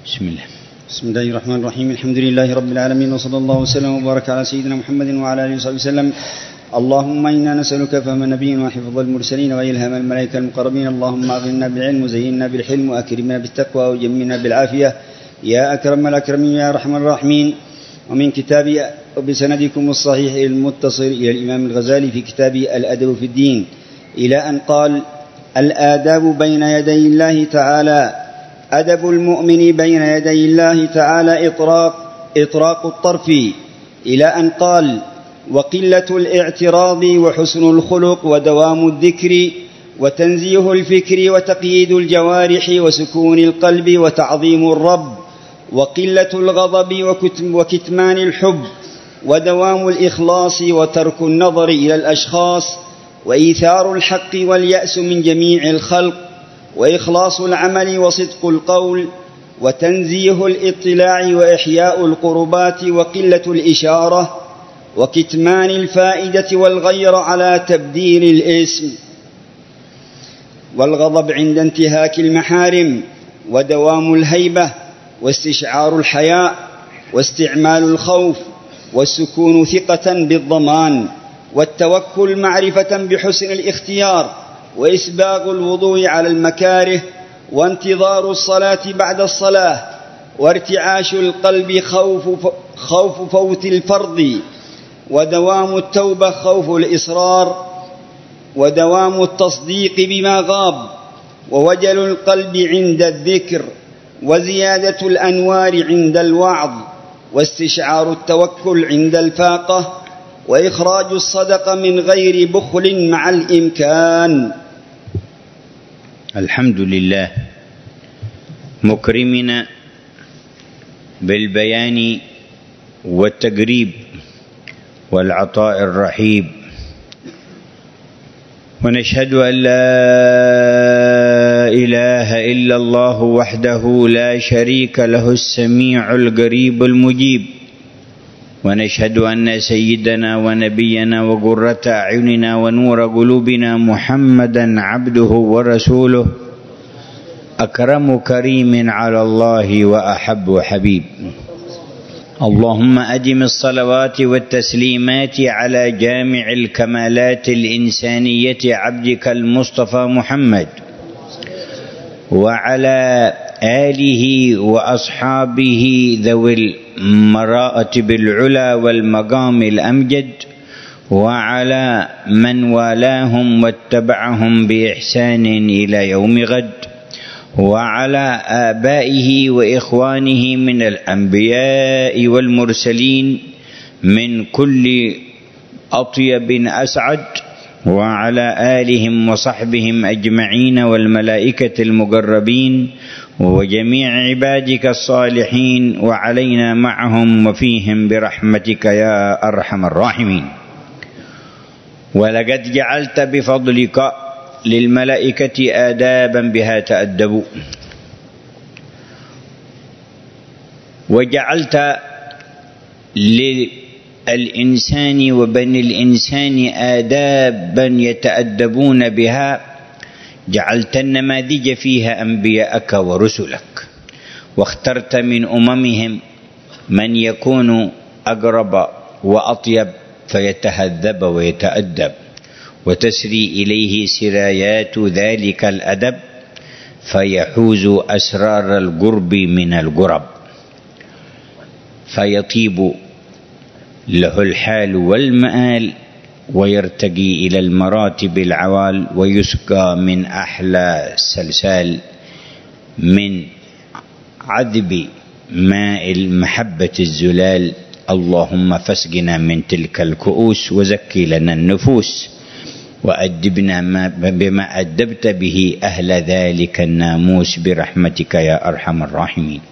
بسم الله. بسم الله الرحمن الرحيم. الحمد لله رب العالمين، وصلى الله وسلم وبارك على سيدنا محمد وعلى آله وصحبه وسلم. اللهم إنا نسألك فهم النبيين وحفظ المرسلين وإلهام الملائكة المقربين. اللهم أغننا بالعلم وزينا بالحلم وأكرمنا بالتقوى وجملنا بالعافية يا أكرم الأكرمين يا أرحم الراحمين. ومن كتاب بسندكم الصحيح المتصل إلى الإمام الغزالي في كتاب الأدب في الدين إلى أن قال: الآداب بين يدي الله تعالى. أدب المؤمن بين يدي الله تعالى إطراق الطرف، إلى أن قال: وقلة الاعتراض وحسن الخلق ودوام الذكر وتنزيه الفكر وتقييد الجوارح وسكون القلب وتعظيم الرب وقلة الغضب وكتمان الحب ودوام الإخلاص وترك النظر إلى الأشخاص وإيثار الحق واليأس من جميع الخلق وإخلاص العمل وصدق القول وتنزيه الاطلاع وإحياء القربات وقلة الإشارة وكتمان الفائدة والغير على تبديل الاسم والغضب عند انتهاك المحارم ودوام الهيبة واستشعار الحياء واستعمال الخوف والسكون ثقة بالضمان والتوكل معرفة بحسن الاختيار وإسباغ الوضوء على المكاره وانتظار الصلاة بعد الصلاة وارتعاش القلب خوف فوت الفرض ودوام التوبة خوف الإصرار ودوام التصديق بما غاب ووجل القلب عند الذكر وزيادة الأنوار عند الوعظ واستشعار التوكل عند الفاقة وإخراج الصدقة من غير بخل مع الإمكان. الحمد لله مكرمنا بالبيان والتقريب والعطاء الرحيب، ونشهد أن لا إله إلا الله وحده لا شريك له السميع القريب المجيب، ونشهد أن سيدنا ونبينا وقرة أعيننا ونور قلوبنا محمدا عبده ورسوله أكرم كريم على الله وأحب حبيب. اللهم أدم الصلوات والتسليمات على جامع الكمالات الإنسانية عبدك المصطفى محمد وعلى آله وأصحابه ذوي المراتب العلا والمقام الأمجد وعلى من والاهم واتبعهم بإحسان إلى يوم غد وعلى آبائه وإخوانه من الأنبياء والمرسلين من كل أطيب أسعد وعلى آلهم وصحبهم أجمعين والملائكة المقربين وجميع عبادك الصالحين وعلينا معهم وفيهم برحمتك يا أرحم الراحمين. ولقد جعلت بفضلك للملائكة آدابا بها تأدبوا، وجعلت للإنسان وبني الإنسان آدابا يتأدبون بها، جعلت النماذج فيها أنبياءك ورسلك، واخترت من أممهم من يكون أقرب وأطيب فيتهذب ويتأدب، وتسري إليه سرايات ذلك الأدب فيحوز أسرار القرب من القرب، فيطيب له الحال والمآل ويرتقي إلى المراتب العوال ويسقى من أحلى سلسال من عذب ماء المحبة الزلال. اللهم فاسقنا من تلك الكؤوس وزكي لنا النفوس وأدبنا بما أدبت به أهل ذلك الناموس برحمتك يا أرحم الراحمين.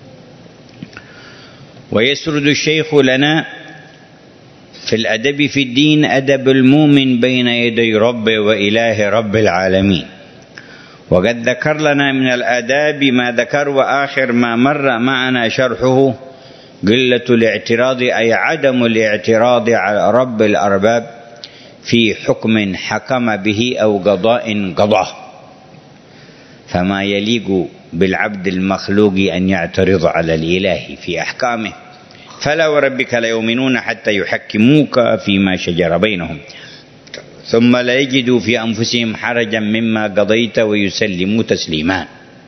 ويسرد الشيخ لنا في الأدب في الدين أدب المؤمن بين يدي ربه وإله رب العالمين. وقد ذكر لنا من الآداب ما ذكر، وآخر ما مر معنا شرحه قلة الاعتراض، أي عدم الاعتراض على رب الأرباب في حكم حكم به أو قضاء قضاه، فما يليق بالعبد المخلوق أن يعترض على الإله في أحكامه. فلا وربك ليؤمنون حتى يحكموك فيما شجر بينهم ثم لا يجدوا في أنفسهم حرجا مما قضيت ويسلموا تسليما.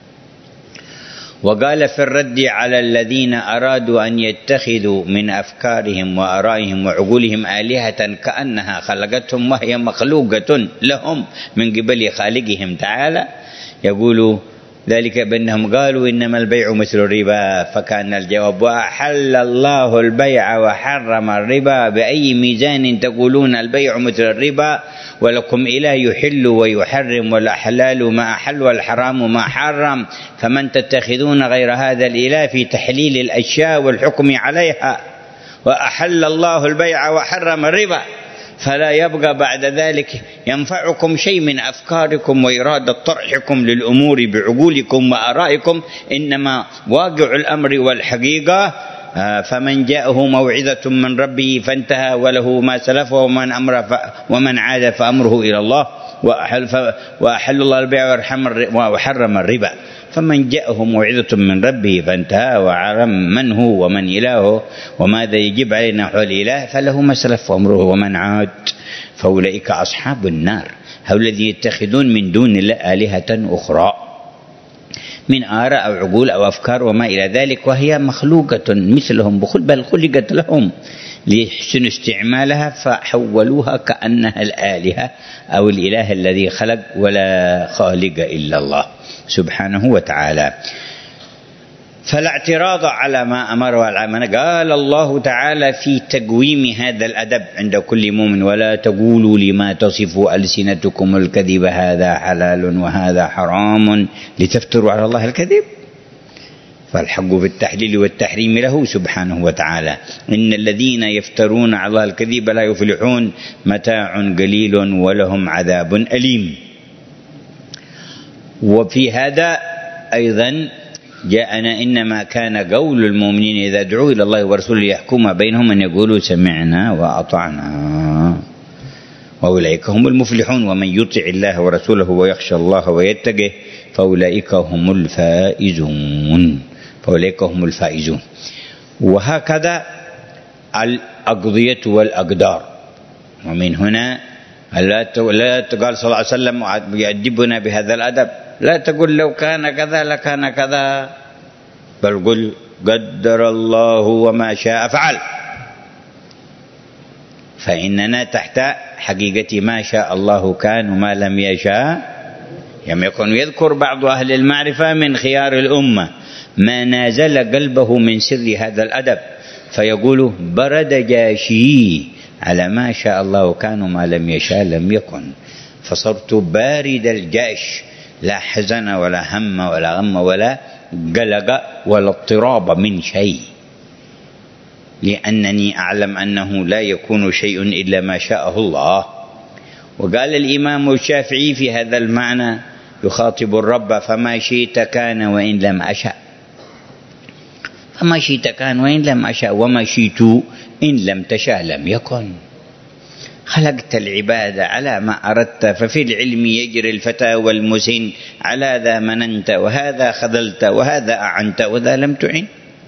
وقال في الرد على الذين أرادوا أن يتخذوا من أفكارهم وآرائهم وعقولهم آلهة كأنها خلقتهم وهي مخلوقة لهم من قبل خالقهم تعالى، يقول ذلك بأنهم قالوا إنما البيع مثل الربا، فكان الجواب وأحل الله البيع وحرم الربا، بأي ميزان تقولون البيع مثل الربا ولكم إله يحل ويحرم والأحلال ما أحل والحرام ما حرم، فمن تتخذون غير هذا الإله في تحليل الأشياء والحكم عليها، وأحل الله البيع وحرم الربا، فلا يبقى بعد ذلك ينفعكم شيء من أفكاركم وإرادة طرحكم للأمور بعقولكم وآرائكم، إنما واقع الأمر والحقيقة فمن جاءه موعظة من ربه فانتهى وله ما سلف ومن عاد فأمره إلى الله، وأحل الله البيع وحرم الربا، فمن جاءه موعظة من ربه فانتهى وعلم من هو ومن إلهه وماذا يجب علينا حول الإله فله ما سلف وأمره ومن عاد فأولئك أصحاب النار. هؤلاء الذين يتخذون من دون الله آلهة أخرى من آراء أو عقول أو أفكار وما إلى ذلك، وهي مخلوقة مثلهم بل خلقت لهم ليحسنوا استعمالها فحولوها كأنها الآلهة أو الإله الذي خلق ولا خالق إلا الله سبحانه وتعالى. فلا اعتراض على ما أمر والعمل. قال الله تعالى في تقويم هذا الأدب عند كل مؤمن ولا تقولوا لما تصف ألسنتكم الكذب هذا حلال وهذا حرام لتفتروا على الله الكذب، فالحق في التحليل والتحريم له سبحانه وتعالى. إن الذين يفترون على الله الكذب لا يفلحون، متاع قليل ولهم عذاب أليم. وفي هذا أيضا جاءنا إنما كان قول المؤمنين إذا دعوا إلى الله ورسوله ليحكم بينهم أن يقولوا سمعنا وأطعنا وأولئك هم المفلحون، ومن يطع الله ورسوله ويخشى الله ويتقه فأولئك هم الفائزون. وهكذا الأقضية والأقدار. ومن هنا لا قال صلى الله عليه وسلم يؤدبنا بهذا الأدب، لا تقول لو كان كذا لكان كذا، بل قل قدر الله وما شاء فعل، فإننا تحت حقيقة ما شاء الله كان وما لم يشاء لم يكن. يذكر بعض أهل المعرفة من خيار الأمة ما نازل قلبه من سر هذا الأدب، فيقول برد جاشي على ما شاء الله كان وما لم يشاء لم يكن، فصرت بارد الجأش، لا حزن ولا هم ولا غم ولا قلق ولا اضطراب من شيء، لأنني أعلم أنه لا يكون شيء إلا ما شاءه الله. وقال الإمام الشافعي في هذا المعنى يخاطب الرب فما شئت كان وإن لم أشأ، فما شئت كان وإن لم أشأ وما شئت إن لم تشاء لم يكن. خلقت العباد على ما أردت، ففي العلم يجري الفتى والمسن، على ذا مننت وهذا خذلت وهذا أعنت وذا لم تعن،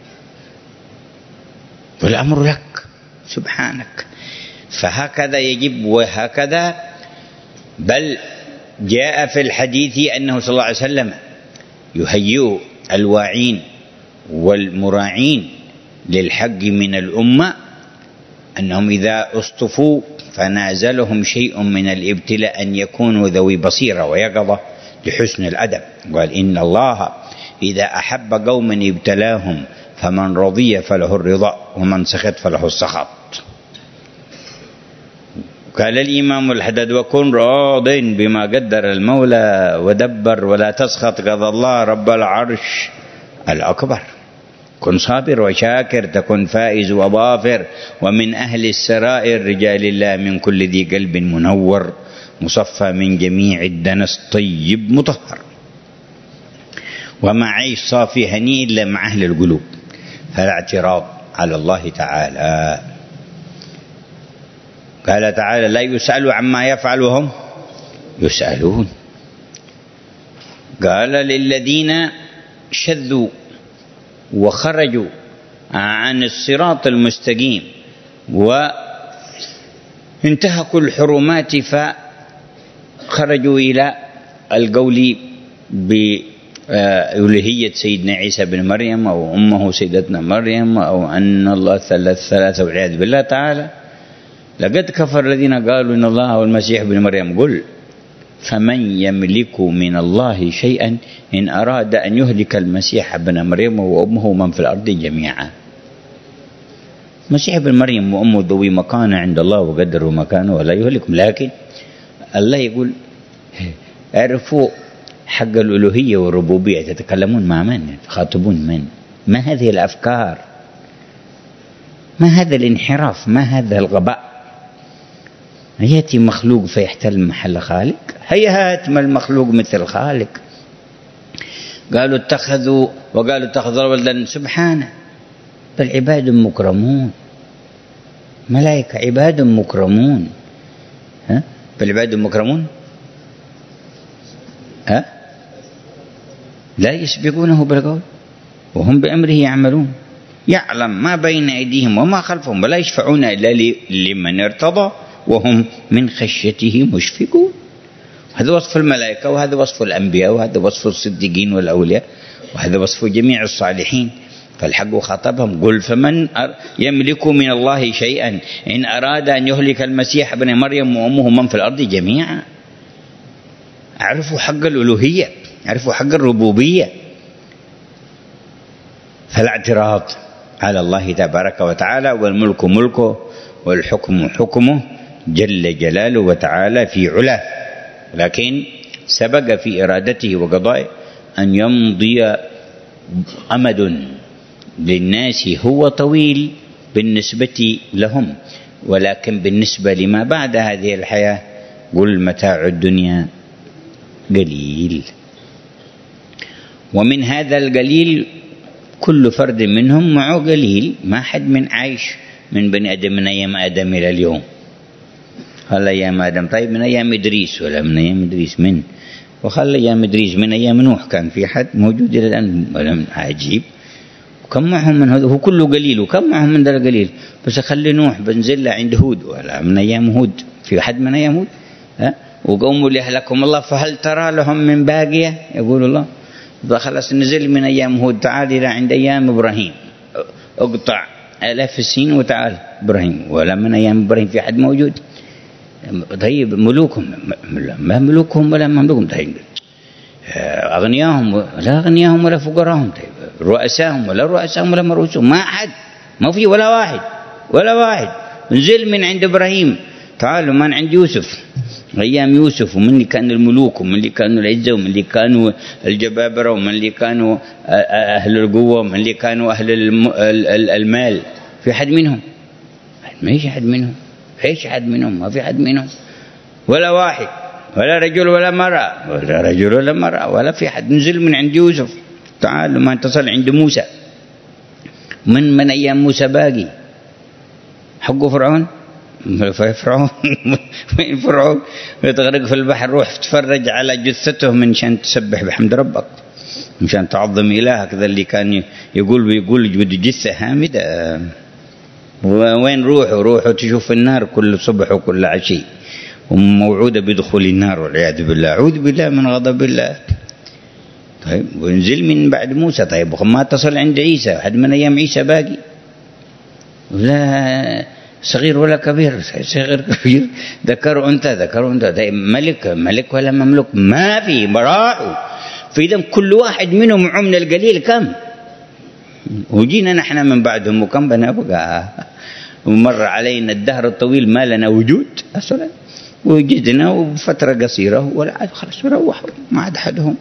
والأمر لك سبحانك. فهكذا يجب وهكذا، بل جاء في الحديث أنه صلى الله عليه وسلم يهيئ الواعين والمراعين للحق من الأمة أنهم إذا اصطفوا فنازلهم شيء من الابتلاء أن يكونوا ذوي بصيرة ويقظة لحسن الأدب. قال إن الله إذا أحب قوما ابتلاهم فمن رضي فله الرضا ومن سخط فله السخط. قال الإمام الحداد وكن راض بما قدر المولى ودبر ولا تسخط قضى الله رب العرش الأكبر. كن صابر وشاكر تكن فائز وظافر، ومن أهل السرائر رجال الله من كل ذي قلب منور مصفى من جميع الدنس طيب مطهر، وما عيش صافي هنيء إلا مع أهل القلوب. فلا اعتراض على الله تعالى. قال تعالى لا يسأل عما يفعل وهم يسألون. قال للذين شذوا وخرجوا عن الصراط المستقيم وانتهكوا الحرمات فخرجوا إلى القول بألوهية سيدنا عيسى بن مريم أو أمه سيدتنا مريم أو أن الله ثلاثة والعياذ بالله تعالى. لقد كفر الذين قالوا إن الله هو المسيح بن مريم. قل فمن يملك من الله شيئا إن أراد أن يهلك المسيح بن مريم وأمه من في الأرض جميعا. المسيح بن مريم وأمه ذوي مكانة عند الله وقدروا مكانه ولا يهلكم، لكن الله يقول اعرفوا حق الألوهية والربوبية. تتكلمون مع من؟ تخاطبون من؟ ما هذه الأفكار؟ ما هذا الانحراف؟ ما هذا الغباء؟ يأتي مخلوق فيحتل محل خالق؟ هيهات ما المخلوق مثل الخالق. قالوا اتخذوا ولدا. سبحانه، بل عباد مكرمون، ملائكة عباد مكرمون. بل عباد مكرمون لا يسبقونه بالقول وهم بأمره يعملون. يعلم ما بين أيديهم وما خلفهم ولا يشفعون إلا لمن ارتضى وهم من خشيته مشفقون. هذا وصف الملائكة، وهذا وصف الأنبياء، وهذا وصف الصديقين والأولياء، وهذا وصف جميع الصالحين. فالحق خاطبهم. قل فمن يملك من الله شيئا إن أراد أن يهلك المسيح ابن مريم وأمه من في الأرض جميعا. اعرفوا حق الألوهية، اعرفوا حق الربوبية. فلا اعتراض على الله تبارك وتعالى، والملك ملكه والحكم حكمه جل جلاله وتعالى في علاه، لكن سبق في إرادته وقضائه أن يمضي أمد للناس هو طويل بالنسبة لهم، ولكن بالنسبة لما بعد هذه الحياة قل متاع الدنيا قليل. ومن هذا القليل كل فرد منهم معه قليل. ما حد من عايش من بني آدم من أيام آدم إلى اليوم. خلى أيام آدم، طيب من أيام إدريس ولا من أيام إدريس من، وخلى أيام إدريس من أيام نوح كان في حد موجود إلى الآن ولا من؟ عجيب. وكم معهم من هذا؟ هو كله قليل، وكم معهم من ذا القليل؟ بس خلي نوح بنزل عند هود ولا من أيام هود في حد من أيام هود؟ وقوموا ليهلكهم الله فهل ترى لهم من باقية؟ يقول الله خلاص نزل من أيام هود تعال إلى عند أيام إبراهيم، اقطع آلاف السنين وتعال إبراهيم، ولا من أيام إبراهيم في حد موجود؟ طيب ملوكهم ما ملوكهم ولا مملوكهم؟ طيب أغنياهم ولا أغنياهم ولا فقراهم؟ طيب رؤساهم ولا رؤساهم ولا مرؤوسهم؟ ما أحد، ما في ولا واحد. نزل من عند إبراهيم تعالوا من عند يوسف، أيام يوسف، ومن اللي كانوا الملوك ومن اللي كانوا العزة ومن اللي كانوا الجبابرة ومن اللي كانوا أهل القوة ومن اللي كانوا أهل المال. في حد منهم؟ ما فيش حد منهم. فيش حد منهم، ما في حد منهم ولا واحد، ولا رجل ولا مرأة، ولا رجل ولا مرأة، ولا في حد. نزل من عند يوسف تعالوا ما انتصل عند موسى. من أيام موسى باقي حقه فرعون. وين فرعون؟ يتغرق في البحر. روح تفرج على جثته من شان تسبح بحمد ربك، مشان تعظم إلهك. ذا اللي كان يقول بده جثة هامدة. وين روحوا تشوف النار كل صبح وكل عشي، وموعودة بدخول النار والعياذ بالله. أعوذ بالله من غضب الله. طيب ونزل من بعد موسى. طيب ما تصل عند عيسى حد من أيام عيسى باقي؟ لا صغير ولا كبير. صغير كبير ذكر أنثى. طيب ملك ولا مملوك؟ ما في، براحوا. فإذا كل واحد منهم من القليل كم، وجينا نحن من بعدهم وكم بنبقى. ومر علينا الدهر الطويل ما لنا وجود أصلا، وجدنا وفترة قصيرة ولا عاد خلاص روحوا ما عاد أحدهم.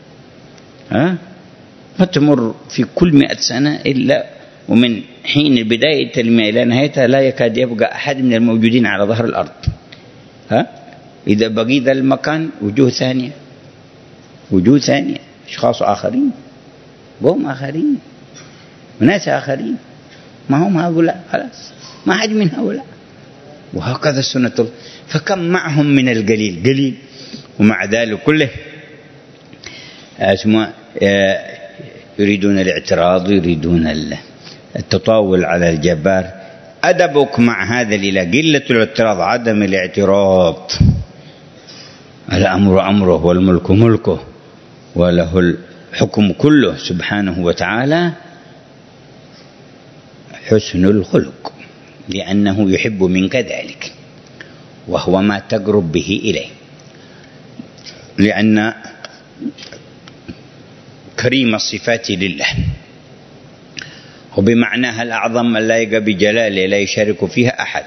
ما تمر في كل 100 سنة إلا ومن حين بداية المئة إلى نهايتها لا يكاد يبقى أحد من الموجودين على ظهر الأرض. إذا بقي ذا المكان وجوه ثانية، أشخاص آخرين، قوم آخرين، وناس آخرين، ما هم هؤلاء خلاص، ما حد من هؤلاء. وهكذا السنة. فكم معهم من القليل قليل، ومع ذلك كله يريدون الاعتراض، يريدون التطاول على الجبار. أدبك مع هذا الإله قلة الاعتراض، عدم الاعتراض. الأمر أمره والملك ملكه وله الحكم كله سبحانه وتعالى. حسن الخلق، لأنه يحب منك ذلك وهو ما تقرب به إليه، لأن كريم الصفات لله وبمعناها الأعظم اللائق بجلاله لا يشارك فيها أحد،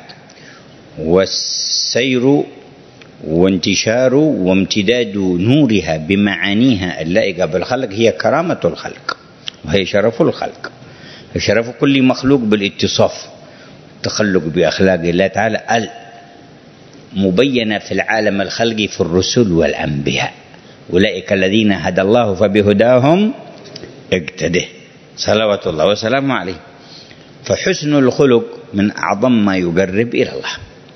والسير وانتشار وامتداد نورها بمعانيها اللائقة بالخلق هي كرامة الخلق وهي شرف الخلق، شرف كل مخلوق بالاتصاف التخلق بأخلاق الله تعالى المبينة في العالم الخلقي في الرسل والأنبياء. أولئك الذين هدى الله فبهداهم اقتده، صلوات الله وسلامه عليه. فحسن الخلق من أعظم ما يقرب إلى الله.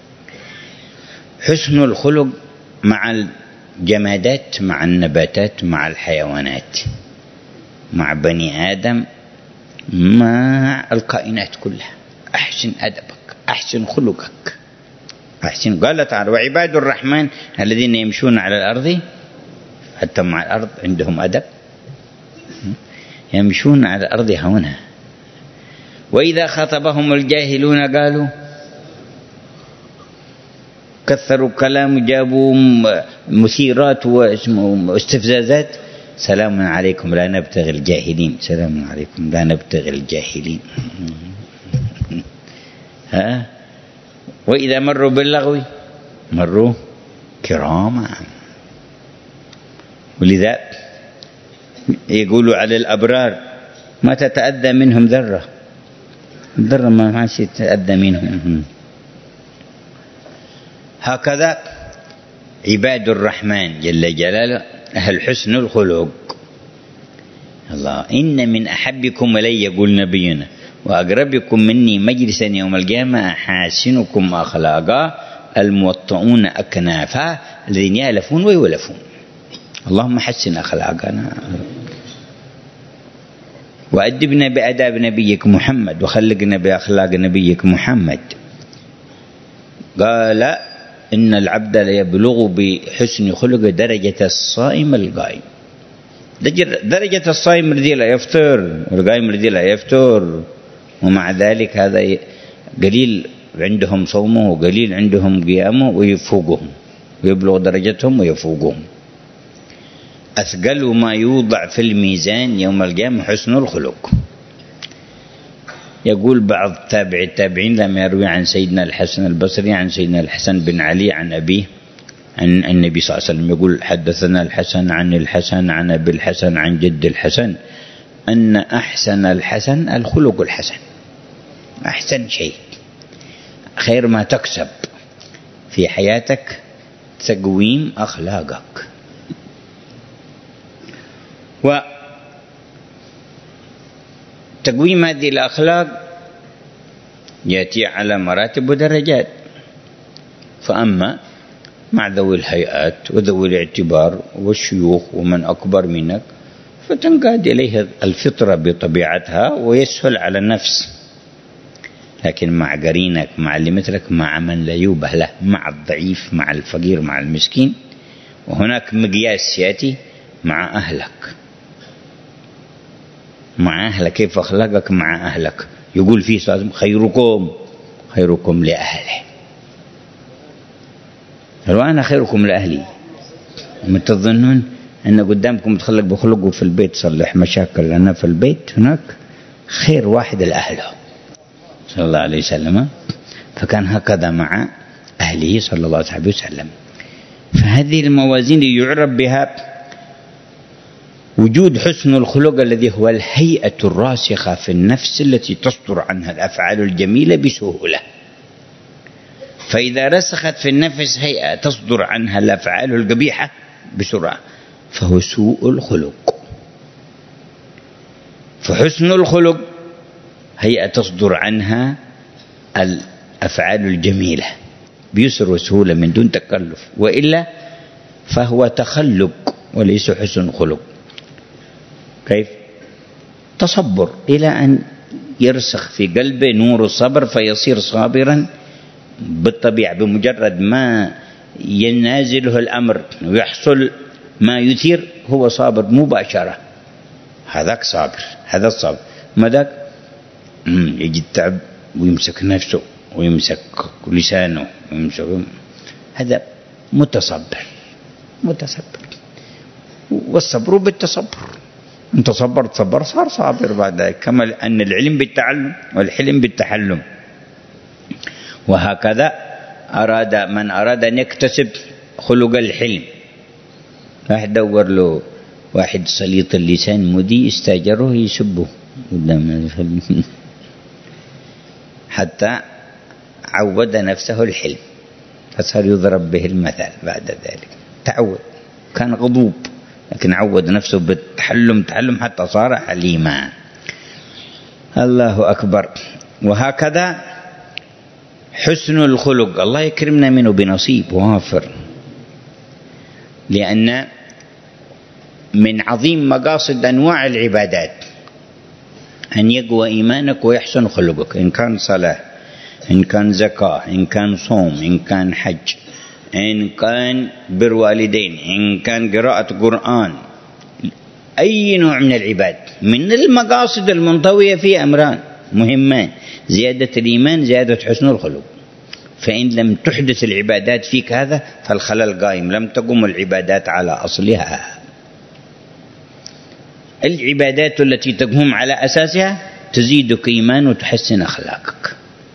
حسن الخلق مع الجمادات، مع النباتات، مع الحيوانات، مع بني آدم، مع الكائنات كلها. أحسن أدبك، أحسن خلقك، أحسن. قال تعالى: وعباد الرحمن الذين يمشون على الأرض، حتى مع الأرض عندهم أدب، يمشون على الأرض هونا، وإذا خاطبهم الجاهلون قالوا، كثروا كلام، جابوا مثيرات واستفزازات، سلام عليكم لا نبتغي الجاهلين، سلام عليكم لا نبتغي الجاهلين. ها؟ وإذا مروا باللغو مروا كراما. ولذا يقولوا على الأبرار ما تتأذى منهم ذرة، ذرة ما تتأذى منهم. هكذا عباد الرحمن جل جلاله أهل حسن الخلق. الله: إن من أحبكم إلي، يقول نبينا، وأقربكم مني مجلسا يوم القيامة أحاسنكم أخلاقا الموطؤون أكنافا الذين يألفون ويولفون. اللهم حسن أخلاقنا وأدبنا بأداب نبيك محمد وخلقنا بأخلاق نبيك محمد. قال: إن العبد ليبلغ بحسن خلق درجة الصائم القائم. درجة الصائم الذي لا يفطر والقائم الذي لا يفطر، ومع ذلك هذا قليل عندهم صومه وقليل عندهم قيامه ويفوقهم ويبلغ درجتهم ويفوقهم. أثقل ما يوضع في الميزان يوم القيامة حسن الخلق. يقول بعض التابعين لما يروي عن سيدنا الحسن البصري عن سيدنا الحسن بن علي عن أبيه عن النبي صلى الله عليه وسلم، يقول: حدثنا الحسن عن الحسن عن أبي الحسن عن جد الحسن أن أحسن الحسن الخلق الحسن. أحسن شيء، خير ما تكسب في حياتك تقويم أخلاقك. وتقويم هذه الأخلاق يأتي على مراتب ودرجات. فأما مع ذوي الهيئات وذوي الاعتبار والشيوخ ومن أكبر منك فتنقاد إليه الفطرة بطبيعتها ويسهل على النفس. لكن مع قرينك، مع اللي مثلك، مع من لا يوبه له، مع الضعيف، مع الفقير، مع المسكين. وهناك مقياس يأتي مع أهلك. مع أهلك كيف أخلاقك مع أهلك؟ يقول فيه صلى الله عليه وسلم: خيركم لأهله. وأنا خيركم لأهلي. ما تظنون أن قدامكم تخلق بخلقه في البيت صلح مشاكل، أنا في البيت هناك خير واحد لأهله صلى الله عليه وسلم. فكان هكذا مع أهله صلى الله عليه وسلم. فهذه الموازين يعرف بها وجود حسن الخلق الذي هو الهيئة الراسخة في النفس التي تصدر عنها الأفعال الجميلة بسهولة. فإذا رسخت في النفس هيئة تصدر عنها الأفعال القبيحة بسرعة فهو سوء الخلق. فحسن الخلق هيئة تصدر عنها الأفعال الجميلة بيسر وسهولة من دون تكلف، وإلا فهو تخلق وليس حسن خلق. كيف؟ تصبر إلى أن يرسخ في قلبه نور الصبر فيصير صابرا بالطبيعة. بمجرد ما ينازله الأمر ويحصل ما يثير هو صابر مباشرة. هذاك صابر، هذا الصابر. ما ذاك يجي التعب ويمسك نفسه ويمسك لسانه ويمسك، هذا متصبر. والصبر بالتصبر، انت صبر صار صابر بعد ذلك. كما أن العلم بالتعلم والحلم بالتحلم. وهكذا من أراد أن يكتسب خلق الحلم، راح دور له واحد سليط اللسان مدي استاجره يسبه قدام حتى عود نفسه الحلم فصار يضرب به المثل. بعد ذلك تعود، كان غضوب لكن عود نفسه بالتحلم حتى صار حليما. الله أكبر. وهكذا حسن الخلق الله يكرمنا منه بنصيب وافر، لأن من عظيم مقاصد أنواع العبادات أن يقوى إيمانك ويحسن خلقك، إن كان صلاة، إن كان زكاة، إن كان صوم، إن كان حج، إن كان بر والدين، إن كان قراءة قرآن، أي نوع من العباد. من المقاصد المنطوية فيه أمران مهمان: زيادة الإيمان، زيادة حسن الخلق. فإن لم تحدث العبادات فيك هذا فالخلل قائم، لم تقم العبادات على أصلها. العبادات التي تقوم على أساسها تزيدك إيمان وتحسن أخلاقك،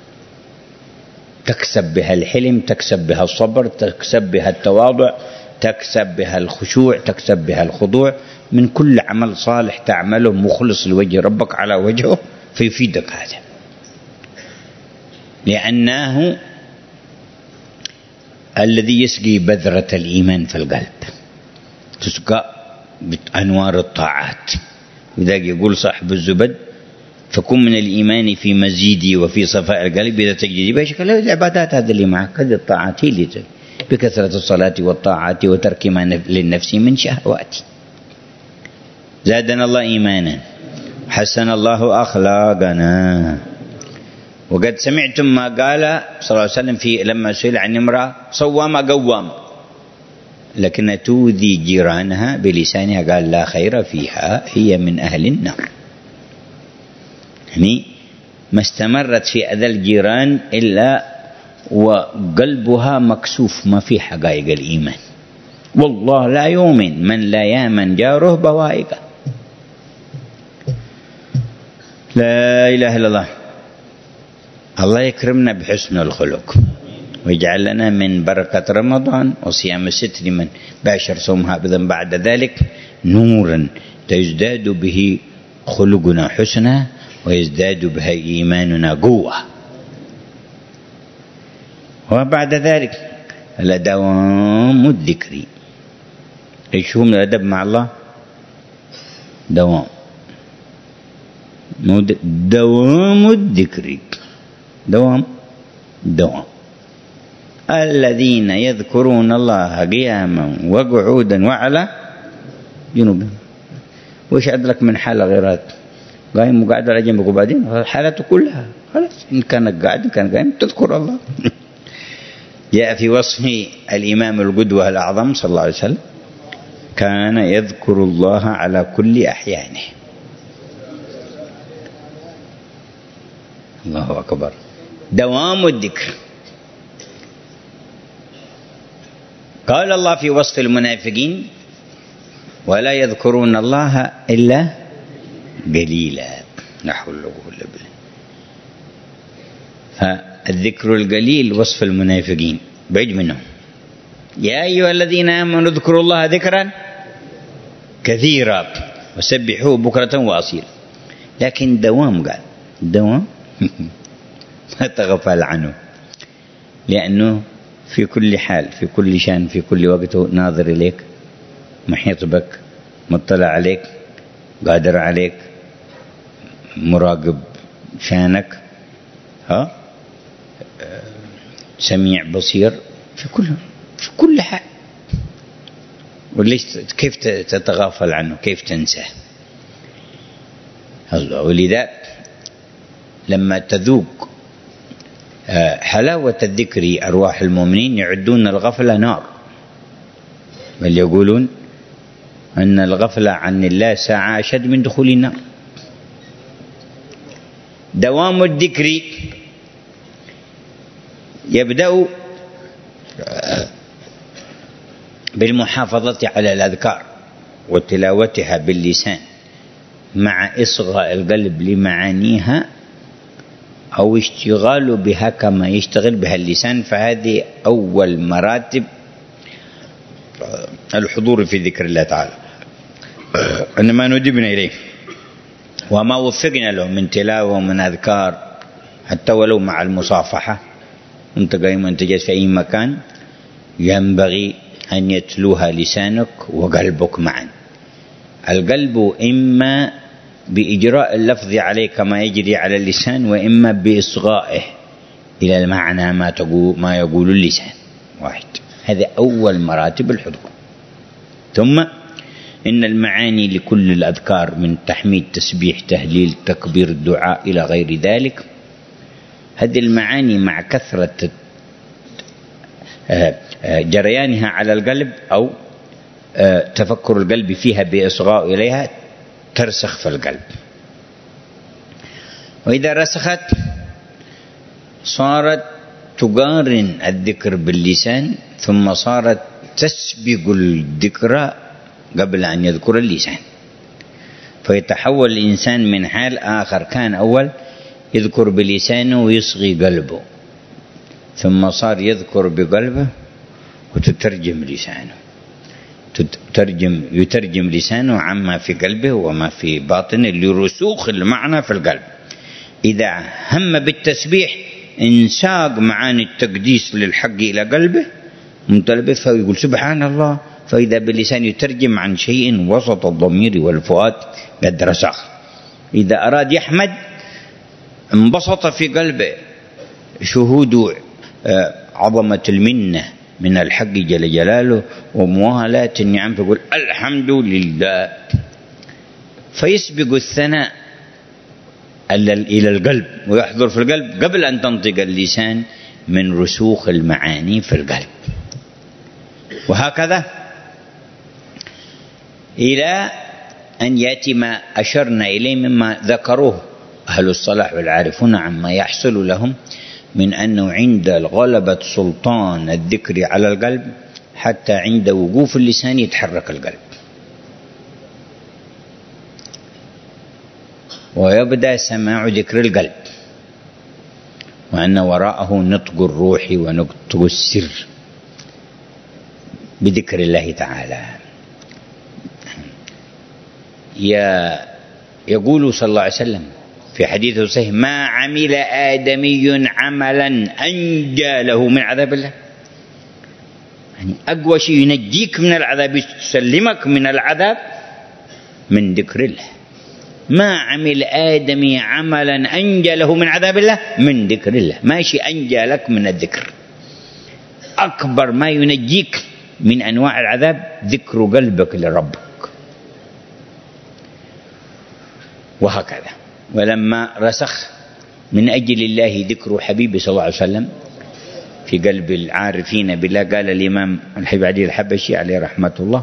تكسب بها الحلم، تكسب بها الصبر، تكسب بها التواضع، تكسب بها الخشوع، تكسب بها الخضوع. من كل عمل صالح تعمله مخلص لوجه ربك على وجهه فيفيدك هذا، لأنه الذي يسقي بذرة الإيمان في القلب، تسقى بأنوار الطاعات. لذلك يقول صاحب الزبد: فكن من الإيمان في مزيدي وفي صفاء القلب إذا تجدي بشكل العبادات. هذا اللي معك، هذه الطاعات هي اللي بكثرة الصلاة والطاعات وترك ما للنفس من شهوات. زادنا الله إيمانا، حسن الله أخلاقنا. وقد سمعتم ما قال صلى الله عليه وسلم لما سئل عن امرأة صوامة قوامة لكن تؤذي جيرانها بلسانها، قال: لا خير فيها، هي من أهل النار. يعني ما استمرت في أذى الجيران إلا وقلبها مكسوف، ما في حقائق الإيمان. والله لا يؤمن من لا يامن جاره بوائقه. لا إله إلا الله. الله يكرمنا بحسن الخلق ويجعل لنا من بركة رمضان وصيام الست لمن باشر صومها بذن بعد ذلك نورا تزداد به خلقنا حسنا ويزداد به إيماننا قوة. وبعد ذلك لدوام الذكر. ايش هو من الأدب مع الله؟ دوام الذكر. دوام الذين يذكرون الله قياما وقعودا وعلى جنوبهم. وش عندك من حالة غير هذا؟ قايم وقاعد على جنبك وبعدين حالته كلها خلاص، إن كان قاعد إن كان قايم تذكر الله. جاء في وصف الإمام القدوة الأعظم صلى الله عليه وسلم: كان يذكر الله على كل أحيانه. الله أكبر. دوام الذكر. قال الله في وصف المنافقين: ولا يذكرون الله إلا قليلا. لا حول ولا قوة إلا بالله. فالذكر القليل وصف المنافقين بعيد منهم. يا أيها الذين آمنوا اذكروا الله ذكرا كثيرا وسبحوه بكرة وأصيلا. لكن دوام، قال دوام ما تغفل عنه، لأنه في كل حال، في كل شان، في كل وقت ناظر إليك، محيط بك، مطلع عليك، قادر عليك، مراقب شانك، سميع بصير في كل حال. وليش كيف تتغافل عنه؟ كيف تنساه؟ ولذا لما تذوق حلاوة الذكر أرواح المؤمنين يعدون الغفلة نار، بل يقولون أن الغفلة عن الله ساعة أشد من دخول النار. دوام الذكر يبدأ بالمحافظة على الأذكار وتلاوتها باللسان مع إصغاء القلب لمعانيها أو اشتغال بها كما يشتغل بها اللسان، فهذه أول مراتب الحضور في ذكر الله تعالى. إنما ندبنا إليه وما وفقنا له من تلاوة ومن أذكار حتى ولو مع المصافحة، أنت قايم أنت جالس في أي مكان ينبغي أن يتلوها لسانك وقلبك معا. القلب إما بإجراء اللفظ عليه كما يجري على اللسان، وإما بإصغائه إلى المعنى ما يقول اللسان. واحد، هذا أول مراتب الحضور. ثم إن المعاني لكل الأذكار من تحميد تسبيح تهليل تكبير الدعاء إلى غير ذلك، هذه المعاني مع كثرة جريانها على القلب أو تفكر القلب فيها بإصغاء إليها ترسخ في القلب، وإذا رسخت صارت تقارن الذكر باللسان، ثم صارت تسبق الذكر قبل أن يذكر اللسان، فيتحول الإنسان من حال آخر. كان أول يذكر بلسانه ويصغي قلبه، ثم صار يذكر بقلبه وتترجم لسانه، يترجم لسانه عما في قلبه وما في باطنه لرسوخ المعنى في القلب. إذا هم بالتسبيح انساق معاني التقديس للحق إلى قلبه متلبس فيقول سبحان الله، فإذا باللسان يترجم عن شيء وسط الضمير والفؤاد قد رسخ. إذا أراد يحمد انبسط في قلبه شهود عظمة المنة من الحق جل جلاله وموالاة النعم، فيقول الحمد لله، فيسبق الثناء إلى القلب ويحضر في القلب قبل أن تنطق اللسان من رسوخ المعاني في القلب. وهكذا إلى أن يأتي ما أشرنا إليه مما ذكروه أهل الصلاح والعارفون عما يحصل لهم من أنه عند غلبة سلطان الذكر على القلب حتى عند وقوف اللسان يتحرك القلب، ويبدأ سماع ذكر القلب، وأن وراءه نطق الروح ونطق السر بذكر الله تعالى. يقول صلى الله عليه وسلم في حديث صحيح ما عمل آدمي عملا أنجى له من عذاب الله، يعني أقوى شيء ينجيك من العذاب يسلمك من العذاب من ذكر الله. ما عمل آدمي عملا أنجى له من عذاب الله من ذكر الله، ما شيء أنجى لك من الذكر. أكبر ما ينجيك من أنواع العذاب ذكر قلبك لربك. وهكذا ولما رسخ من أجل الله ذكر حبيبه صلى الله عليه وسلم في قلب العارفين بالله، قال الإمام الحبيب علي الحبشي عليه رحمة الله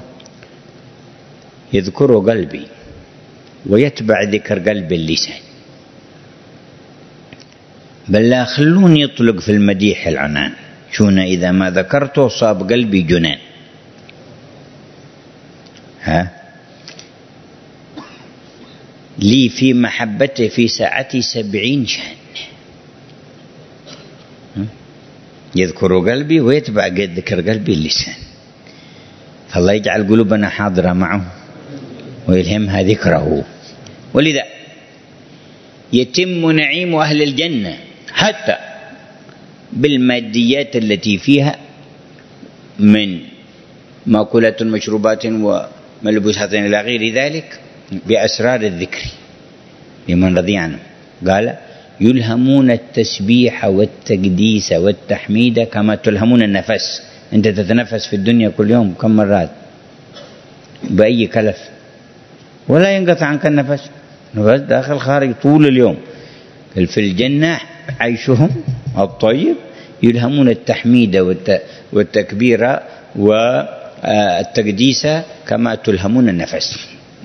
يذكر قلبي ويتبع ذكر قلب اللسان، بل لا خلوني يطلق في المديح العنان، شون إذا ما ذكرته صاب قلبي جنان. لي في محبته في ساعتي 70 شان، يذكر قلبي ويتبع ذكر قلبي اللسان. فالله يجعل قلوبنا حاضرة معه ويلهمها ذكره. ولذا يتم نعيم أهل الجنة حتى بالماديات التي فيها من مأكولات ومشروبات وملبوسات إلى غير ذلك بأسرار الذكر لمن رضي عنه. قال يلهمون التسبيح والتقديس والتحميد كما تلهمون النفس. أنت تتنفس في الدنيا كل يوم كم مرات بأي كلف ولا ينقطع عنك النفس، بس داخل خارج طول اليوم. في الجنة عيشهم الطيب، يلهمون التحميد والتكبير والتقديس كما تلهمون النفس،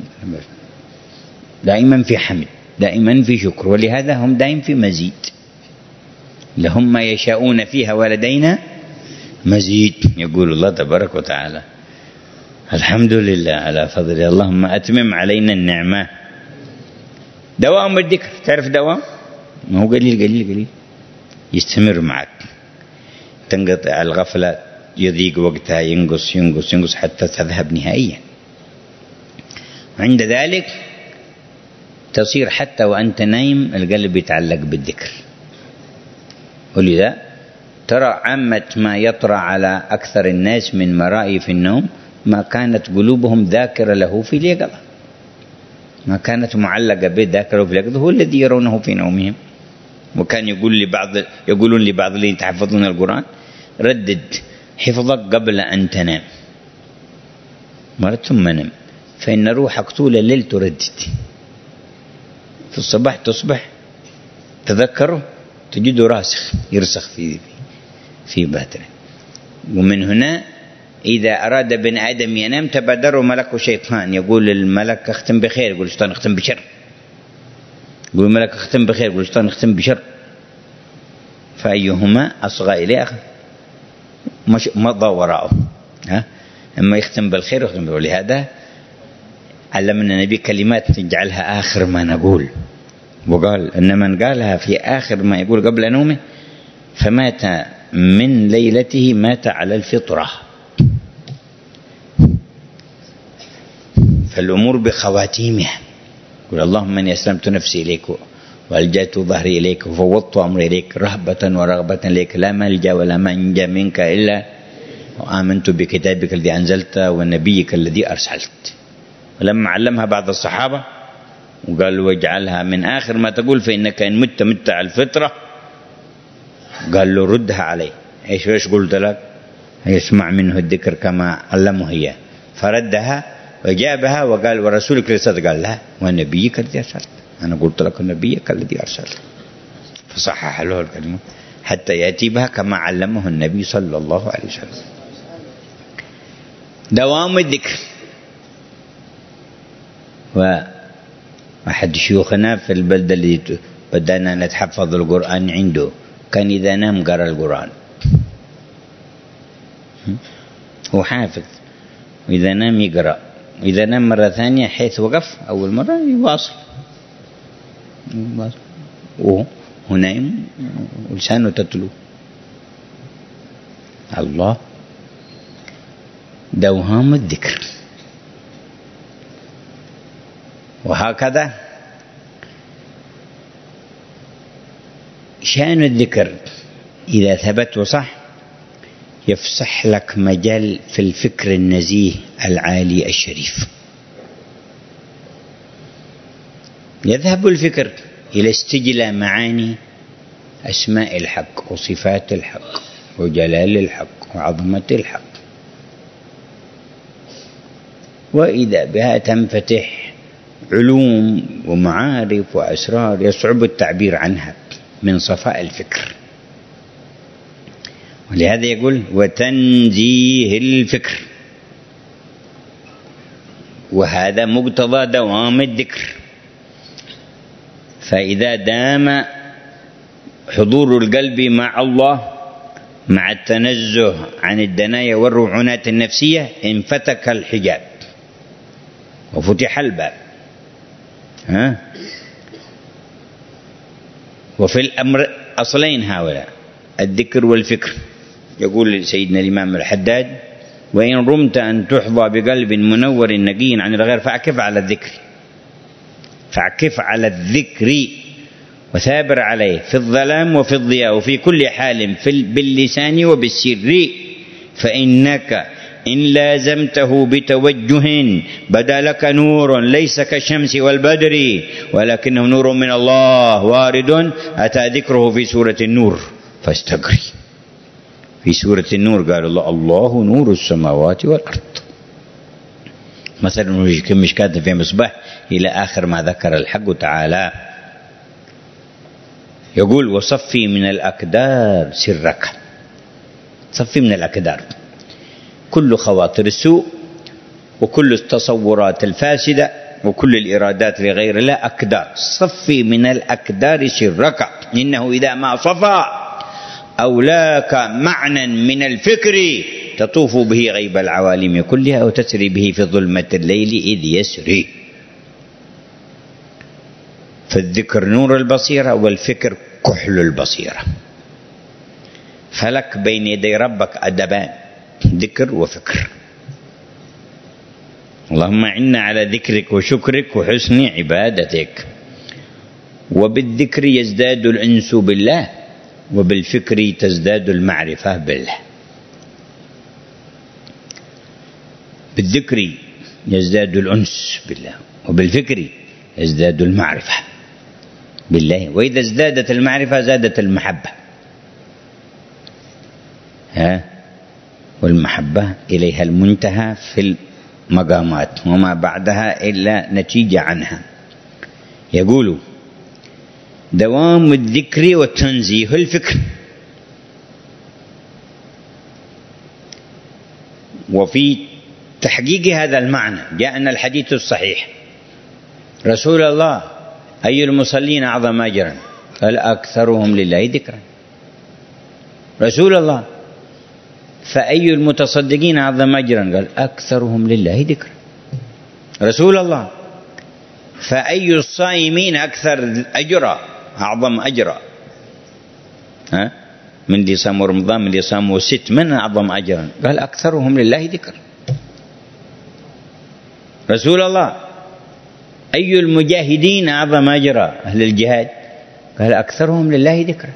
دائما في حمد، دائما في شكر، ولهذا هم دائما في مزيد. لهم ما يشاءون فيها ولدينا مزيد، يقول الله تبارك وتعالى. الحمد لله على فضل، اللهم أتمم علينا النعمة. دوام الذكر، تعرف دوام؟ ما هو قليل قليل قليل، يستمر معك، تنقطع الغفلة، يضيق وقتها، ينقص ينقص ينقص حتى تذهب نهائيا. عند ذلك تصير حتى وأنت نايم القلب يتعلق بالذكر. ولذا ترى عامة ما يطرأ على أكثر الناس من مرائي في النوم ما كانت قلوبهم ذاكرة له في اليقظة، ما كانت معلقة بالذاكرة في اليقظة، هو الذي يرونه في نومهم. وكان يقولون لبعض الذين يتحفظون القرآن: ردد حفظك قبل أن تنام، مرة ثم نم، فإن روحك طول الليل تردد، في الصباح تصبح تذكره تجده راسخ، يرسخ في باطنه. ومن هنا إذا أراد ابن آدم ينام تبادره ملك وشيطان، يقول الملك اختم بخير، يقول الشيطان اختم بشر، يقول الملك اختم بخير، يقول الشيطان اختم بشر، فأيهما أصغى إليه مضى وراءه. أما يختم بالخير يختم بالخير. ولهذا علمنا النبي كلمات تجعلها آخر ما نقول، وقال أن من قالها في آخر ما يقول قبل نومه فمات من ليلته مات على الفطرة. فالأمور بخواتيمها. قل اللهم إني أسلمت نفسي إليك وألجأت ظهري إليك وفوضت أمري إليك رهبة ورغبة إليك، لا ملجأ ولا منجا منك إلا وآمنت بكتابك الذي أنزلت ونبيك الذي أرسلت. ولما علمها بعض الصحابة وقال واجعلها من آخر ما تقول فإنك إن مت على الفطرة، قال له ردها علي. إيش قلت لك؟ يسمع منه الذكر كما علمه هي، فردها وجابها وقال ورسولك رسالت، قال لا ونبيك الذي أرسلت، أنا قلت لك نبيك الذي أرسلت، فصحح له الكلمة حتى يأتي بها كما علمه النبي صلى الله عليه وسلم. دوام الذكر. وأحد شيوخنا في البلدة اللي بدأنا نتحفظ القرآن عنده كان إذا نام قرأ القرآن، هو حافظ، وإذا نام يقرأ، وإذا نام مرة ثانية حيث وقف أول مرة يواصل وهو نايم ولسانه تتلو. الله، دوام الذكر. وهكذا شأن الذكر إذا ثبت وصح يفسح لك مجال في الفكر النزيه العالي الشريف. يذهب الفكر إلى استجلاء معاني أسماء الحق وصفات الحق وجلال الحق وعظمة الحق، وإذا بها تنفتح علوم ومعارف وأسرار يصعب التعبير عنها من صفاء الفكر. ولهذا يقول وتنزيه الفكر، وهذا مقتضى دوام الذكر. فإذا دام حضور القلب مع الله مع التنزه عن الدنايا والرعونات النفسية انفتك الحجاب وفتح الباب. وفي الأمر أصلين هؤلاء الذكر والفكر. يقول سيدنا الإمام الحداد وإن رمت أن تحظى بقلب منور نقي عن الغير فاعكف على الذكر، فاعكف على الذكر وثابر عليه في الظلام وفي الضياء وفي كل حال باللسان وبالسر، فإنك إن لازمته بتوجه بدا لك نور ليس كالشمس والبدر ولكنه نور من الله وارد أتى ذكره في سورة النور فاستقري. في سورة النور قال الله نور السماوات والأرض، مثلا مشكاة في مصباح إلى آخر ما ذكر الحق تعالى. يقول وصفي من الأكدار سرك. صفي من الأكدار كل خواطر السوء وكل التصورات الفاسدة وكل الإرادات لغير الله أكدار. صفي من الأكدار سرك، إنه إذا ما صفى أولاك معنى من الفكر تطوف به غيب العوالم كلها أو تسري به في ظلمة الليل إذ يسري. فالذكر نور البصيرة والفكر كحل البصيرة. فلك بين يدي ربك أدبان، ذكر وفكر. اللهم إنا على ذكرك وشكرك وحسن عبادتك. وبالذكر يزداد الأنس بالله وبالفكر تزداد المعرفة بالله. بالذكر يزداد الأنس بالله وبالفكر يزداد المعرفة بالله. وإذا ازدادت المعرفة زادت المحبة. والمحبة إليها المنتهى في المقامات وما بعدها إلا نتيجة عنها. يقول دوام الذكر وتنزيه الفكر. وفي تحقيق هذا المعنى جاءنا الحديث الصحيح: رسول الله أي المصلين أعظم أجرا؟ قال أكثرهم لله ذكرا. رسول الله فأي المتصدقين أعظم أجرا؟ قال أكثرهم لله ذكرا. رسول الله فأي الصائمين أكثر أجرا أعظم أجرا؟ من اللي صاموا رمضان من اللي صاموا 6 من أعظم أجرا؟ قال أكثرهم لله ذكرا. رسول الله أي المجاهدين أعظم أجرا؟ أهل الجهاد. قال أكثرهم لله ذكرا.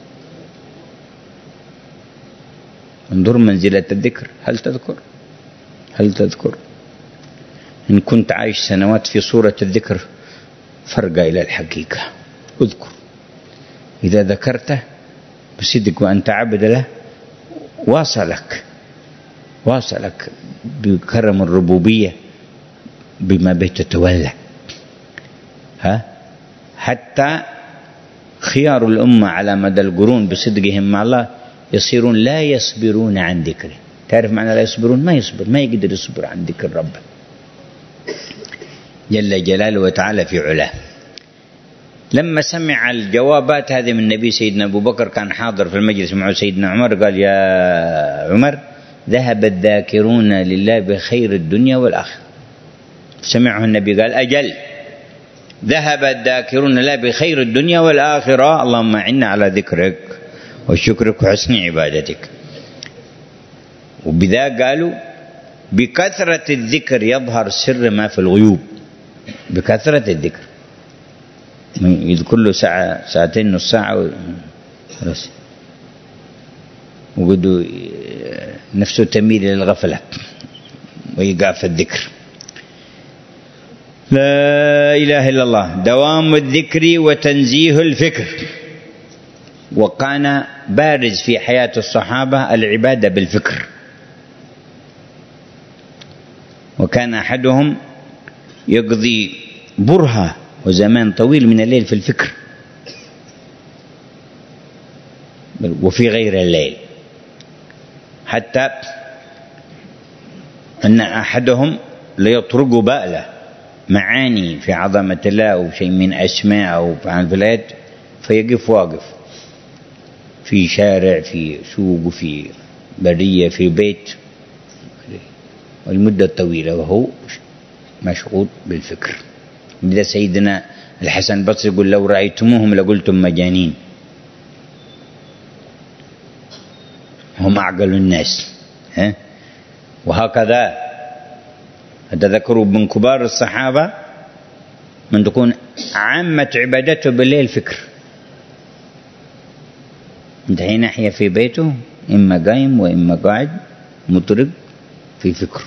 انظر منزلة الذكر. هل تذكر إن كنت عايش سنوات في صورة الذكر فرق إلى الحقيقة. اذكر إذا ذكرته بصدق وأنت عبد له واصلك بكرم الربوبية بما بيتتولى. حتى خيار الأمة على مدى القرون بصدقهم مع الله يصيرون لا يصبرون عن ذكره. تعرف معنى لا يصبرون؟ ما يصبر، ما يقدر يصبر عن ذكر ربه جل جلاله وتعالى في علاه. لما سمع الجوابات هذه من النبي سيدنا أبو بكر كان حاضر في المجلس مع سيدنا عمر، قال يا عمر ذهب الذاكرون لله بخير الدنيا والآخرة. سمعه النبي قال أجل، ذهب الذاكرون لله بخير الدنيا والآخرة. اللهم إنا على ذكرك وشكرك وحسن عبادتك. وبذا قالوا بكثرة الذكر يظهر سر ما في الغيوب. بكثرة الذكر يذكر له ساعة ساعتين نص ساعة بس وقدوا نفسه تميل إلى الغفلة ويقع في الذكر. لا إله إلا الله. دوام الذكر وتنزيه الفكر. وكان بارز في حياة الصحابة العبادة بالفكر. وكان أحدهم يقضي برهة وزمان طويل من الليل في الفكر وفي غير الليل، حتى أن أحدهم ليطرق باله معاني في عظمة الله وشيء من أسماء أو في الآيات فيقف واقف في شارع في سوق في برية في بيت والمدة طويلة وهو مشغول بالفكر. لذا سيدنا الحسن البصري يقول لو رأيتموهم لقلتم مجانين، هم أعقل الناس. وهكذا أتذكروا من كبار الصحابة من تكون عامة عبادته بالليل فكر. انتهي ناحية في بيته إما قايم وإما قاعد مطرب في فكره.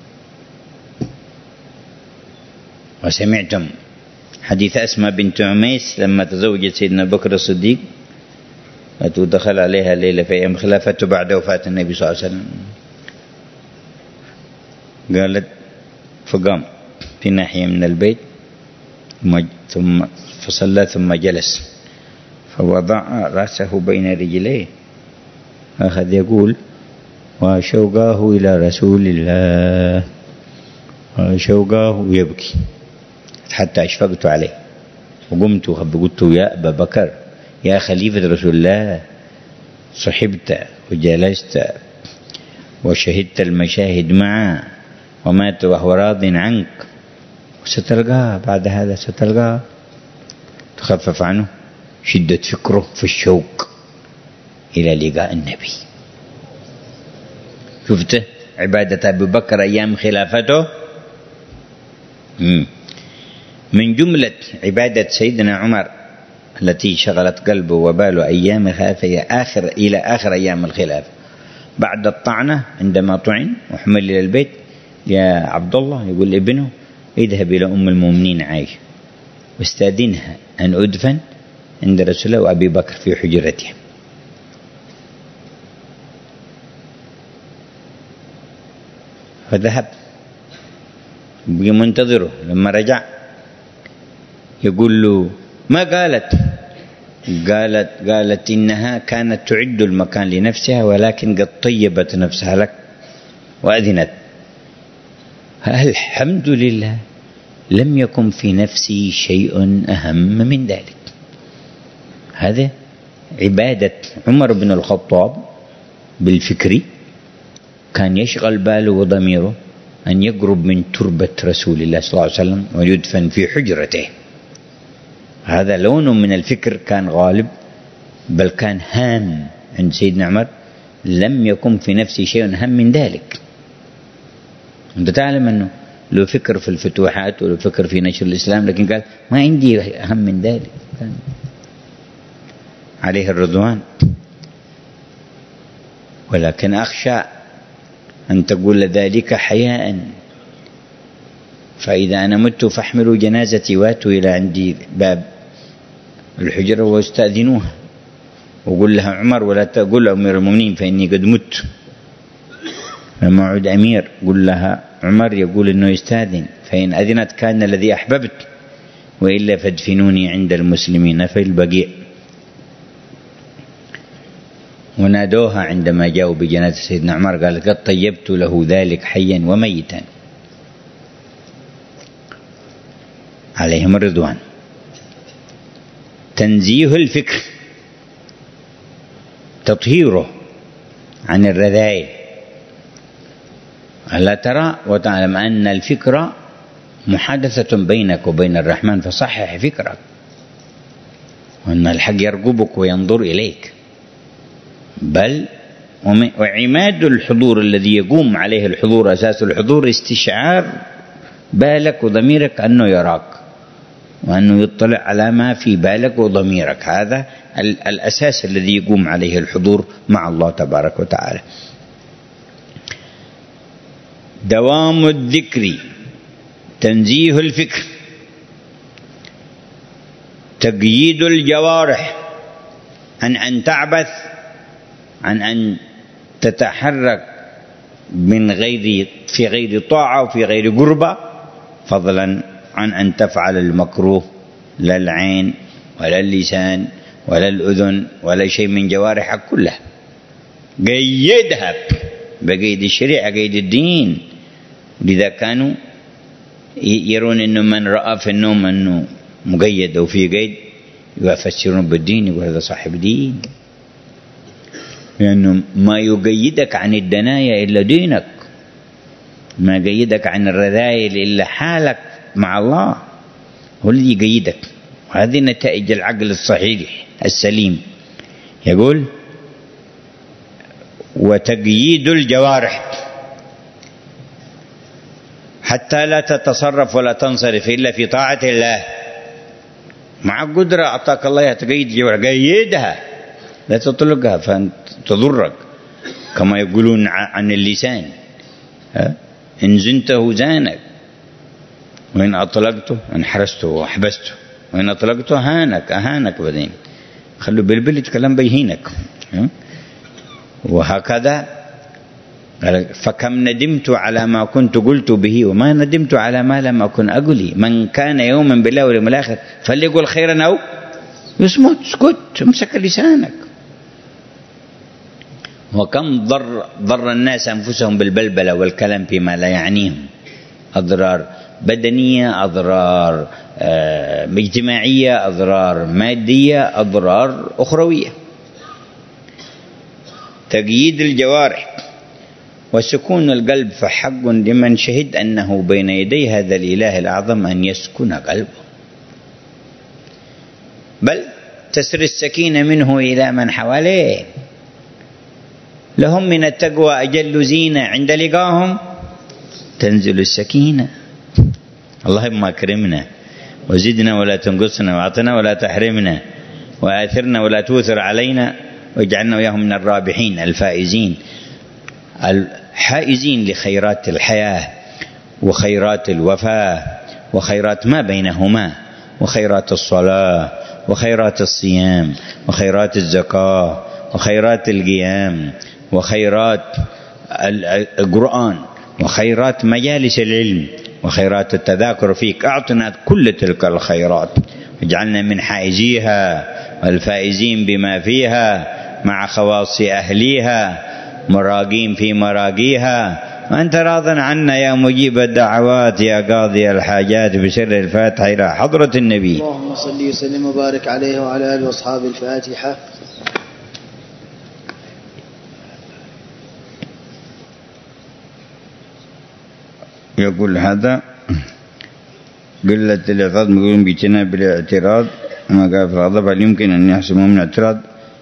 وسمعتم حديث أسماء بنت عميس لما تزوجت سيدنا بكر الصديق ودخل عليها ليلة في أيام خلافته بعد وفاة النبي صلى الله عليه وسلم، قالت فقام في ناحية من البيت ثم فصلى ثم جلس فوضع رأسه بين رجليه، أخذ يقول: وشوقاه إلى رسول الله، وشوقاه، يبكي حتى أشفقت عليه وقمت وقلت: يا أبا بكر، يا خليفة رسول الله، صحبت وجلست وشهدت المشاهد معه ومات وهو راض عنك، وستلقاه بعد هذا، ستلقاه. تخفف عنه شدة فكره في الشوق إلى لقاء النبي. شفت عبادة أبي بكر أيام خلافته. من جملة عبادة سيدنا عمر التي شغلت قلبه وباله أيام الخلافة إلى آخر أيام الخلافة، بعد الطعنة عندما طعن وحمل إلى البيت: يا عبد الله، يقول لابنه: اذهب إلى أم المؤمنين عائشة واستأذنها أن أدفن عند رسول الله وأبي بكر في حجرتها. فذهب بقي منتظره. لما رجع يقول له: ما قالت؟ قالت إنها كانت تعد المكان لنفسها ولكن قد طيبت نفسها لك وأذنت. الحمد لله، لم يكن في نفسي شيء أهم من ذلك. هذا عبادة عمر بن الخطاب بالفكري، كان يشغل باله وضميره أن يقرب من تربة رسول الله صلى الله عليه وسلم ويدفن في حجرته. هذا لون من الفكر كان غالب، بل كان هام عند سيدنا عمر. لم يكن في نفسي شيء أهم من ذلك. أنت تعلم أنه له فكر في الفتوحات وله فكر في نشر الإسلام، لكن قال: ما عندي أهم من ذلك. كان عليه الرضوان. ولكن أخشى أن تقول ذلك حياء، فإذا أنا مت فاحملوا جنازتي واتوا إلى عندي باب الحجرة واستأذنوها، وقل لها عمر ولا تقول أمير المؤمنين فإني قد مت. لما عود أمير قل لها عمر يقول إنه يستأذن، فإن أذنت كان الذي أحببت، وإلا فادفنوني عند المسلمين في البقيع. ونادوها عندما جاءوا بجنازة سيدنا عمر، قال: قد طيبت له ذلك حيا وميتا عليهم الرضوان. تنزيه الفكر، تطهيره عن الرذائل. ألا ترى وتعلم أن الفكرة محادثة بينك وبين الرحمن، فصحح فكرك، وأن الحق يرقبك وينظر إليك. بل وعماد الحضور الذي يقوم عليه الحضور، أساس الحضور استشعار بالك وضميرك أنه يراك، وأنه يطلع على ما في بالك وضميرك. هذا الأساس الذي يقوم عليه الحضور مع الله تبارك وتعالى. دوام الذكر، تنزيه الفكر، تقييد الجوارح عن أن تعبث، عن أن تتحرك في غير طاعة وفي غير قربة، فضلا عن أن تفعل المكروه، لا العين ولا اللسان ولا الأذن ولا شيء من جوارحك كلها. قيدها بقيد الشريعة، قيد الدين. لذا كانوا يرون أنه من رأى في النوم أنه مقيد أو في قيد يفسرون بالدين، يقول هذا صاحب دين، لأنه ما يقيدك عن الدنايا إلا دينك، ما يقيدك عن الرذائل إلا حالك مع الله، هو الذي يقيدك. وهذه نتائج العقل الصحيح السليم. يقول: وتقييد الجوارح حتى لا تتصرف ولا تنصرف إلا في طاعة الله. مع قدرة أعطاك الله تقيد الجوارح، قيدها لا تطلقها فتضرك، كما يقولون عن اللسان: إن زنته زانك، وإن أطلقته انحرسته وحبسته، وإن أطلقته أهانك بعدين، خلوا بالبل يتكلم بيهينك. وهكذا فكم ندمت على ما كنت قلت به وما ندمت على ما لم أكن أقولي. من كان يؤمن بالله واليوم الآخر فليقل خيرا أو يصمت. اسكت، امسك لسانك. وكم ضر الناس أنفسهم بالبلبلة والكلام فيما لا يعنيهم، أضرار بدنية، أضرار اجتماعية، أضرار مادية، أضرار أخروية. تقييد الجوارح وسكون القلب، فحق لمن شهد أنه بين يدي هذا الإله الأعظم أن يسكن قلبه، بل تسري السكينة منه إلى من حواليه. لهم من التقوى أجل زينة، عند لقاهم تنزل السكينة. اللهم أكرمنا وزدنا ولا تنقصنا، وأعطنا ولا تحرمنا، وآثرنا ولا توثر علينا، واجعلنا وياهم من الرابحين الفائزين الحائزين لخيرات الحياة وخيرات الوفاة وخيرات ما بينهما، وخيرات الصلاة وخيرات الصيام وخيرات الزكاة وخيرات القيام وخيرات القرآن وخيرات مجالس العلم وخيرات التذاكر فيك. أعطنا كل تلك الخيرات، اجعلنا من حائزيها والفائزين بما فيها، مع خواص أهليها، مراقين في مراقيها. وأنت راض عنا يا مجيب الدعوات يا قاضي الحاجات، بسر الفاتحة إلى حضرة النبي. اللهم صل وسلم وبارك عليه وعلى آله وأصحابه. الفاتحة. يقول هذا قلة الاعتراض، يقولون باجتناب الاعتراض ما قال في الغضب، هل يمكن أن يحسموا من الاعتراض؟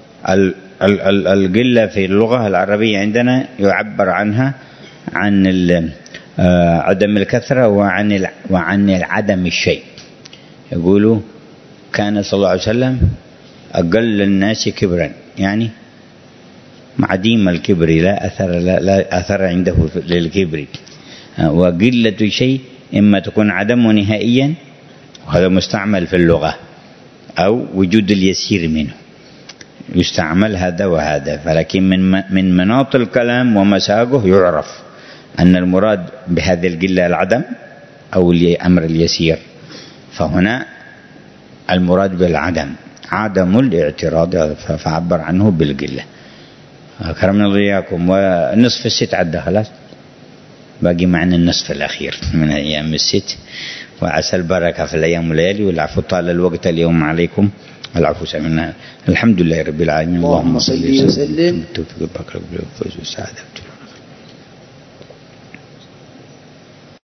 القلة في اللغة العربية عندنا يعبر عنها عن عدم الكثرة وعن العدم الشيء. يقولوا كان صلى الله عليه وسلم أقل الناس كبرا، يعني عديم الكبر، لا أثر عنده للكبر. وقلة شيء إما تكون عدمه نهائيا، وهذا مستعمل في اللغة، أو وجود اليسير منه، يستعمل هذا وهذا. فلكن من مناط الكلام ومساقه يعرف أن المراد بهذه القلة العدم أو الأمر اليسير. فهنا المراد بالعدم عدم الاعتراض، فعبر عنه بالقلة. أكرمنا الله إياكم. ونصف الست عدى خلاص، باقي معنا النصف الأخير من أيام الست، وعسى البركة في الأيام والليالي، والعفو طال الوقت اليوم عليكم، العفو سمعنا. الحمد لله رب العالمين. اللهم صل وسلم. التوفيق والبركة والسعادة.